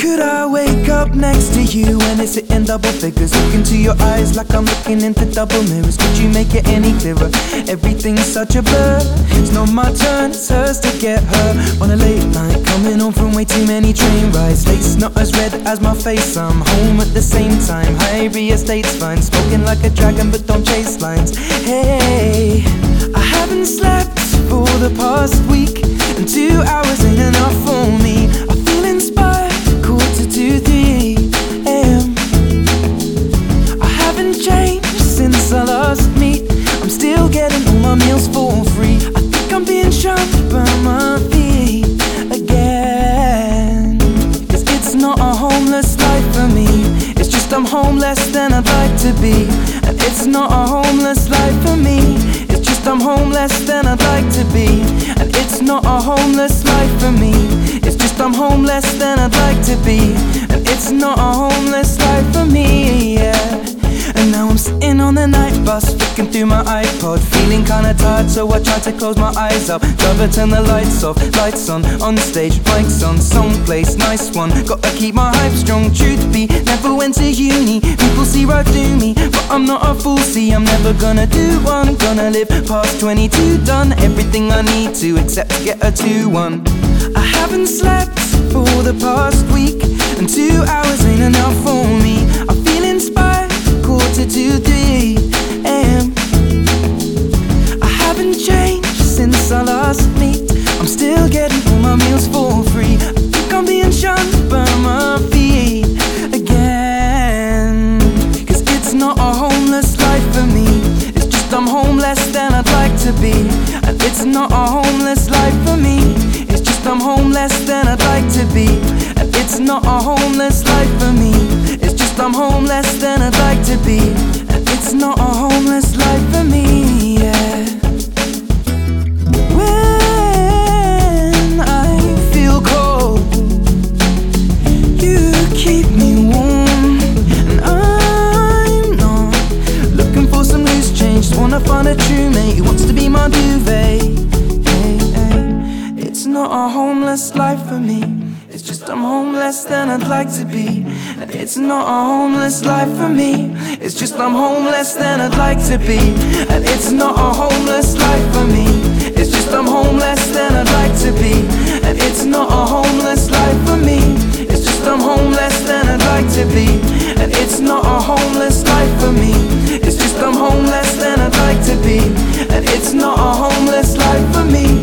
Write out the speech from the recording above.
Could I wake up next to you and it's hitting double figures? Look into your eyes like I'm looking into double mirrors. Could you make it any clearer? Everything's such a blur. It's not my turn, it's hers to get her. On a late night, coming home from way too many train rides. Lace not as red as my face, I'm home at the same time. High real estate's fine, smoking like a dragon but don't chase lines. Hey, I haven't slept for the past week, and 2 hours ain't enough for me. I feel inspired, 2:45 AM. I haven't changed since I last meet. I'm still getting all my meals for free. I think I'm being shunned by my feet again. 'Cause it's not a homeless life for me, it's just I'm home less than I'd like to be. And it's not a homeless life for me, it's just I'm home less than I'd like to be. And it's not a homeless life for me, it's just I'm home less than I'd like to be. And it's not a homeless life for me, yeah. And now I'm sitting on the night bus, flicking through my iPod, feeling kinda tired, so I try to close my eyes up. Driver, turn the lights off, lights on stage, mics on, someplace, nice one. Gotta keep my hype strong, truth be, never went to uni. People see right through me, but I'm not a fool, see, I'm never gonna do one. Gonna live past 22, done everything I need to, except to get a 2-1. I haven't slept for the past week, and 2 hours ain't enough for me. I feel inspired, 2:45 AM. I haven't changed since I last meet. I'm still getting all my meals for free. I think I'm being shunned by my feet again. 'Cause it's not a homeless life for me, it's just I'm home less than I'd like to be. And it's not a homeless life for me, it's just I'm home less than I'd like to be. And it's not a homeless life for me, it's just I'm home less than I'd like to be. And it's not a homeless life for me, yeah. When I feel cold, you keep me warm. And I'm not looking for some loose change, just wanna find a true mate who wants to be my duvet. Hey, hey. It's not a homeless life for me, it's just I'm home less than I'd like to be. And it's not a homeless life for me, it's just I'm home less than I'd like to be. And it's not a homeless life for me, it's just I'm home less than I'd like to be. And it's not a homeless life for me, it's just I'm home less than I'd like to be. And it's not a homeless life for me, it's just I'm home less than I'd like to be. And it's not a homeless life for me,